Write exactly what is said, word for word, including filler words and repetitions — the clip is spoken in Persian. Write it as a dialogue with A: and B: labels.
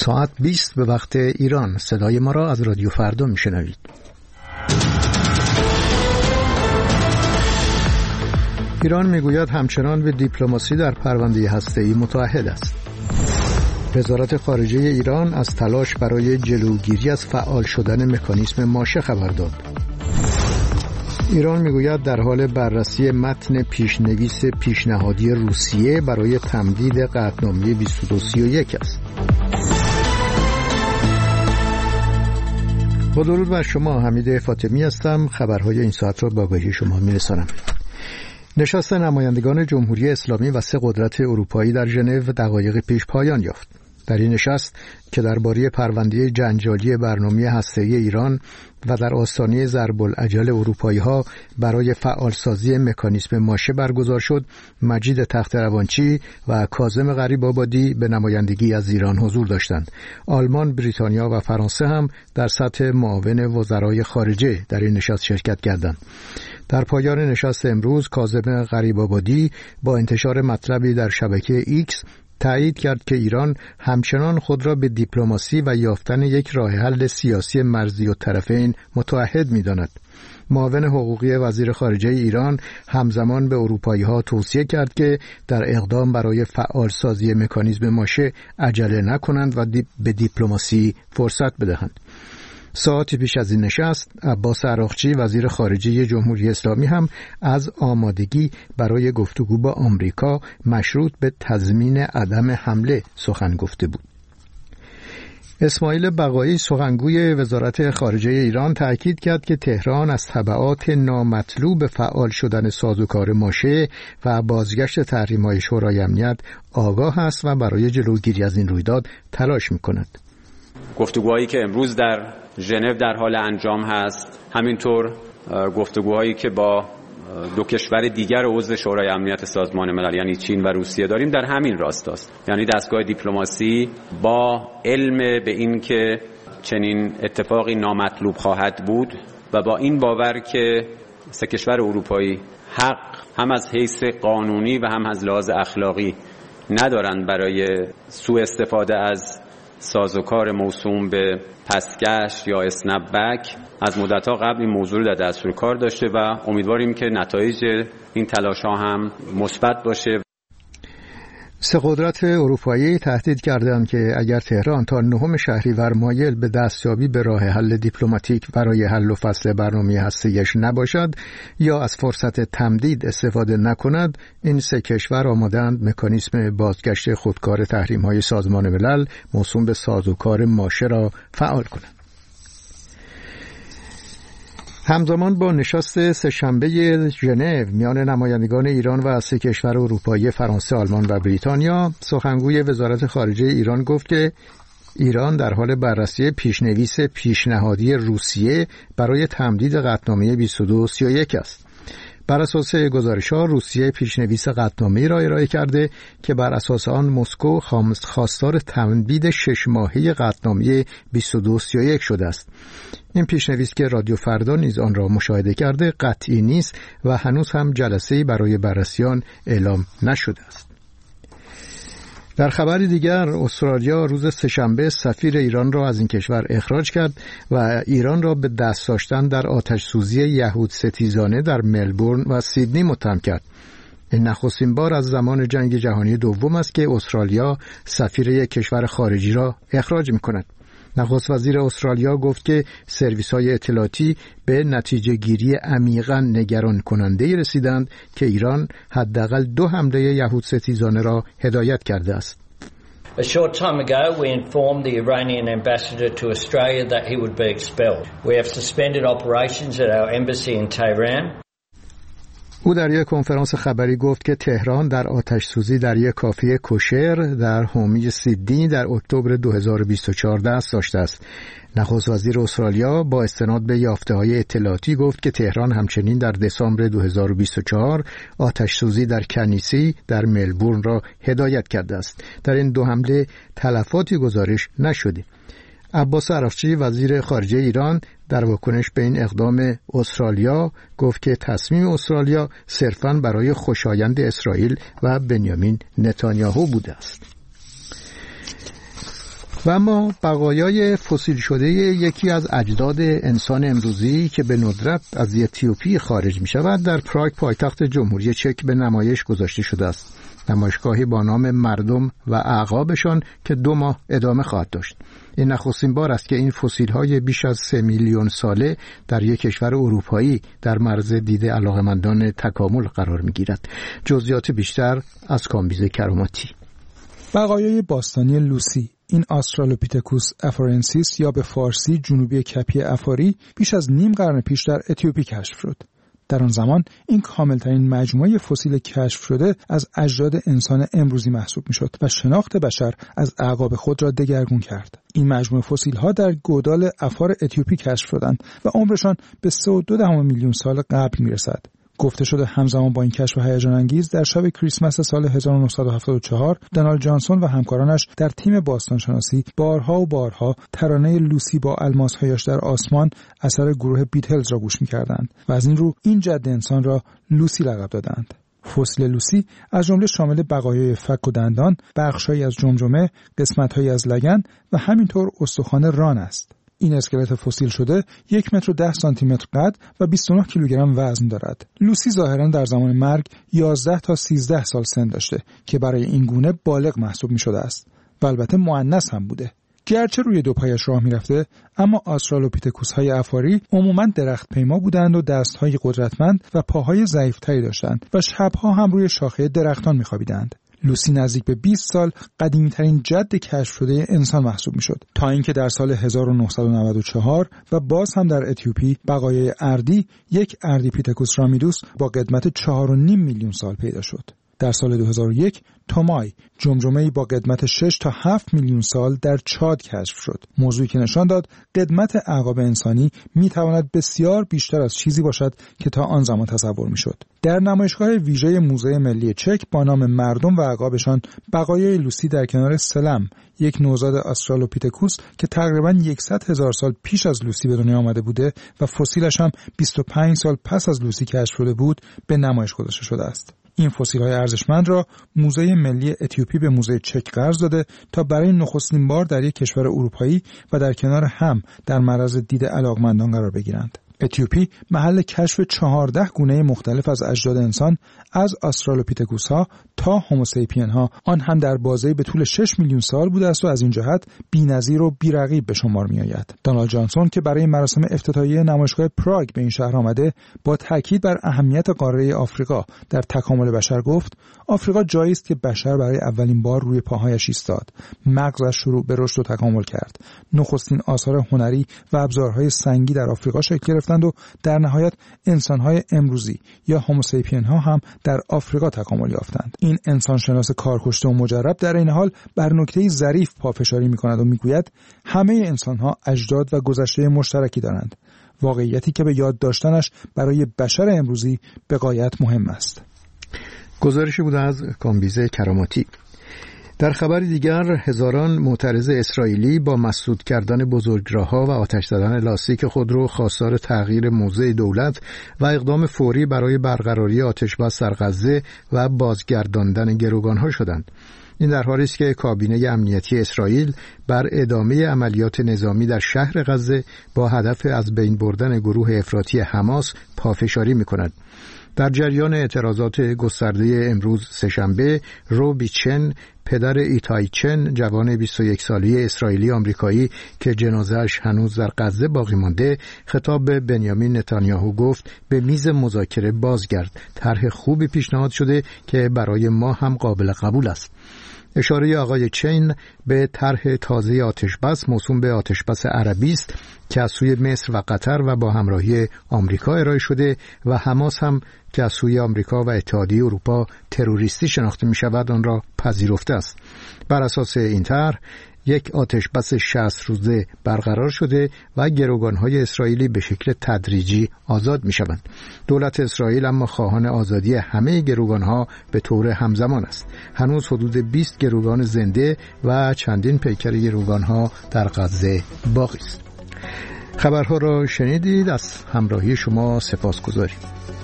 A: ساعت بیست به وقت ایران. صدای ما را از رادیو فردا میشنوید. ایران میگوید همچنان به دیپلماسی در پرونده هسته‌ای متعهد است. وزارت خارجه ایران از تلاش برای جلوگیری از فعال شدن مکانیزم ماشه خبر داد. ایران میگوید در حال بررسی متن پیشنویس پیشنهادی روسیه برای تمدید قطعنامه بیست و دو سی و یک است. با درود بر شما، حمید فاطمی هستم. خبرهای این ساعت را به آگاهی شما میرسانم. نشست نمایندگان جمهوری اسلامی و سه قدرت اروپایی در ژنو دقایق پیش پایان یافت. در این نشست که درباره پرونده جنجالی برنامه هسته‌ای ایران و در آستانه ضرب الاجل اروپایی‌ها برای فعالسازی مکانیزم ماشه برگزار شد، مجید تخت‌روانچی و کاظم غریب‌آبادی به نمایندگی از ایران حضور داشتند. آلمان، بریتانیا و فرانسه هم در سطح معاون وزرای خارجه در این نشست شرکت کردند. در پایان نشست امروز کاظم غریب‌آبادی با انتشار مطلبی در شبکه ایکس تایید کرد که ایران همچنان خود را به دیپلماسی و یافتن یک راه حل سیاسی مرزی الطرفین متعهد می‌داند. معاون حقوقی وزیر خارجه ایران همزمان به اروپایی‌ها توصیه کرد که در اقدام برای فعالسازی مکانیزم ماشه عجله نکنند و دیپ به دیپلماسی فرصت بدهند. ساعتی پیش از این نشست، عباس عراقچی وزیر خارجه جمهوری اسلامی هم از آمادگی برای گفتگو با آمریکا مشروط به تضمین عدم حمله سخن گفته بود. اسماعیل بقایی سخنگوی وزارت خارجه ایران تأکید کرد که تهران از تبعات نامطلوب فعال شدن سازوکار ماشه و بازگشت تحریم‌های شورای امنیت آگاه است و برای جلوگیری از این رویداد تلاش می‌کند.
B: گفتگوهایی که امروز در ژنو در حال انجام هست، همینطور گفتگوهایی که با دو کشور دیگر عضو شورای امنیت سازمان ملل یعنی چین و روسیه داریم در همین راستاست. یعنی دستگاه دیپلماسی با علم به این که چنین اتفاقی نامطلوب خواهد بود و با این باور که سه کشور اروپایی حق هم از حیث قانونی و هم از لحاظ اخلاقی ندارند برای سوء استفاده از سازوکار موسوم به پسگشت یا اسنپ بک، از مدت‌ها قبل این موضوع رو در دستور کار داشته و امیدواریم که نتایج این تلاش‌ها هم مثبت باشه.
A: سه قدرت اروپایی تهدید کردند که اگر تهران تا نهم شهریور مایل به دستیابی به راه حل دیپلماتیک برای حل و فصل برنامه هسته‌ایش نباشد یا از فرصت تمدید استفاده نکند، این سه کشور آماده‌اند مکانیزم بازگشت خودکار تحریم‌های سازمان ملل موسوم به سازوکار ماشه را فعال کنند. همزمان با نشست سه‌شنبه ژنو میان نمایندگان ایران و سه کشور اروپایی فرانسه، آلمان و بریتانیا، سخنگوی وزارت خارجه ایران گفت که ایران در حال بررسی پیشنویس پیشنهادی روسیه برای تمدید قطعنامه بیست و دو سی و یک است. بر اساس گزارش‌ها روسیه پیشنویس قطعنامه‌ای را ارائه کرده که بر اساس آن مسکو خواستار تمدید شش ماهه قطعنامه بیست و دو سی و یک شده است. این پیشنویس که رادیو فردا نیز آن را مشاهده کرده قطعی نیست و هنوز هم جلسه‌ای برای بررسی آن اعلام نشده است. در خبری دیگر، استرالیا روز سه‌شنبه سفیر ایران را از این کشور اخراج کرد و ایران را به دست داشتن در آتش‌سوزی یهود ستیزانه در ملبورن و سیدنی متهم کرد. این نخستین بار از زمان جنگ جهانی دوم است که استرالیا سفیر یک کشور خارجی را اخراج می‌کند. نخست وزیر استرالیا گفت که سرویس‌های اطلاعاتی به نتیجه گیری عمیقاً نگران کننده رسیدند که ایران حداقل دو حمله یهود ستیزانه را هدایت کرده است.
C: A short time ago we informed the Iranian ambassador to Australia that he would be expelled. We have suspended operations at our embassy in Tehran.
A: او در یک کنفرانس خبری گفت که تهران در آتش‌سوزی در یک کافه کوشر در حومه سیدنی در اکتبر دو هزار و بیست و چهار دست داشته است. نخست وزیر استرالیا با استناد به یافته‌های اطلاعاتی گفت که تهران همچنین در دسامبر دو هزار و بیست و چهار آتش‌سوزی در کنیسی در ملبورن را هدایت کرده است. در این دو حمله تلفاتی گزارش نشده. عباس عراقچی وزیر خارجه ایران در واکنش به این اقدام استرالیا گفت که تصمیم استرالیا صرفاً برای خوشایند اسرائیل و بنیامین نتانیاهو بوده است. و اما بقایای فسیل شده یکی از اجداد انسان امروزی که به ندرت از اتیوپی خارج می شود در پراگ پایتخت جمهوری چک به نمایش گذاشته شده است. نمایشگاهی با نام مردم و اعقابشان که دو ماه ادامه خواهد داشت. این نخستین بار است که این فسیل‌های بیش از سه میلیون ساله در یک کشور اروپایی در معرض دید علاقه‌مندان تکامل قرار می‌گیرد. جزئیات بیشتر از کامبیز کراماتی.
D: بقایای باستانی لوسی، این آسترالوپیتکوس افارنسیس یا به فارسی جنوبی کپی افاری، بیش از نیم قرن پیش در اتیوپی کشف شد. در آن زمان این کاملترین مجموعه فسیل کشف شده از اجداد انسان امروزی محسوب میشد و شناخت بشر از اعقاب خود را دگرگون کرد. این مجموعه فسیل ها در گودال افار اتیوپی کشف شدند و عمرشان به سه و دو دهم میلیون سال قبل میرسد. گفته شده همزمان با این کشف هیجان انگیز در شب کریسمس سال هزار و نهصد و هفتاد و چهار دونالد جانسون و همکارانش در تیم باستانشناسی بارها و بارها ترانه لوسی با الماس‌هایش در آسمان اثر گروه بیتلز را گوش می‌کردند و از این رو این جد انسان را لوسی لقب دادند. فسیل لوسی از جمله شامل بقایای فک و دندان، بخش‌هایی از جمجمه، قسمت‌هایی از لگن و همینطور استخوان ران است. این اسکلت فسیل شده یک متر و ده سانتی متر قد و بیست و نه کیلوگرم وزن دارد. لوسی ظاهراً در زمان مرگ یازده تا سیزده سال سن داشته که برای این گونه بالغ محسوب می شده است و البته مؤنث هم بوده. گرچه روی دو پایش راه می رفته، اما آسترالوپیتکوس های افاری عموماً درخت پیما بودند و دست های قدرتمند و پاهای ضعیفتری داشتند و شبها هم روی شاخه درختان می خوابیدند. لوسی نزدیک به بیست سال قدیمی‌ترین جد کشف شده انسان محسوب می‌شد تا اینکه در سال هزار و نهصد و نود و چهار و باز هم در اتیوپی بقایای اردی یک اردیپیتکوس رامیدوس با قدمت چهار و نیم میلیون سال پیدا شد. در سال دو هزار و یک تومای جمجمه‌ای با قدمت شش تا هفت میلیون سال در چاد کشف شد. موضوعی که نشان داد قدمت اعقاب انسانی می‌تواند بسیار بیشتر از چیزی باشد که تا آن زمان تصور می‌شد. در نمایشگاه ویژه موزه ملی چک با نام مردم و اعقابشان بقایای لوسی در کنار سلم، یک نوزاد آسترالوپیتکوس که تقریباً صد هزار سال پیش از لوسی به دنیا آمده بوده و فسیلش هم بیست و پنج سال پس از لوسی کشف شده بود، به نمایش گذاشته شده است. این فسیل‌های ارزشمند را موزه ملی اتیوپی به موزه چک قرض داده تا برای نخستین بار در یک کشور اروپایی و در کنار هم در معرض دید علاقمندان قرار بگیرند. اتیوپی محل کشف چهارده گونه مختلف از اجداد انسان از آسترالوپیتکوس ها تا هوموسیپین ها، آن هم در بازه‌ای به طول شش میلیون سال بوده است و از این جهت بی‌نظیر و بی‌رقیب به شمار می‌آید. دونالد جانسون که برای مراسم افتتاحیه نمایشگاه پراگ به این شهر آمده، با تاکید بر اهمیت قاره آفریقا در تکامل بشر گفت: آفریقا جایی است که بشر برای اولین بار روی پاهایش ایستاد، مغزش شروع به رشد و تکامل کرد، نخستین آثار هنری و ابزارهای سنگی در آفریقا شکل گرفتند و در نهایت انسان‌های امروزی یا هوموسیپین ها هم در آفریقا تکامل یافتند. این انسانشناس کارکشته و مجرب در این حال بر نکته‌ای ظریف پافشاری می‌کند و می‌گوید همه انسان‌ها اجداد و گذشته مشترکی دارند، واقعیتی که به یاد داشتنش برای بشر امروزی به غایت مهم است.
A: گزارشی بود از کامبیز کراماتی. در خبر دیگر، هزاران معترض اسرائیلی با مسدود کردن بزرگراه‌ها و آتش زدن لاستیک خودرو خواستار تغییر موضع دولت و اقدام فوری برای برقراری آتش‌بس در غزه و بازگرداندن گروگان‌ها شدند. این در حالی است که کابینه امنیتی اسرائیل بر ادامه عملیات نظامی در شهر غزه با هدف از بین بردن گروه افراطی حماس پافشاری می‌کند. در جریان اعتراضات گسترده امروز سه‌شنبه، روبی چن، پدر ایتای چن، جوان بیست و یک ساله اسرائیلی آمریکایی که جنازه‌اش هنوز در غزه باقی مانده، خطاب به بنیامین نتانیاهو گفت: به میز مذاکره بازگرد. طرح خوبی پیشنهاد شده که برای ما هم قابل قبول است. اشاره آقای چین به طرح تازه آتشبس موسوم به آتشبس عربی است که از سوی مصر و قطر و با همراهی آمریکا ارائه شده و حماس هم که از سوی آمریکا و اتحادیه اروپا تروریستی شناخته می شود آن را پذیرفته است. بر اساس این طرح یک آتشبس شصت روزه برقرار شده و گروگان‌های اسرائیلی به شکل تدریجی آزاد می‌شوند. دولت اسرائیل اما خواهان آزادی همه گروگان‌ها به طور همزمان است. هنوز حدود بیست گروگان زنده و چندین پیکر گروگان‌ها در غزه باقی است. خبرها را شنیدید. از همراهی شما سپاسگزاریم.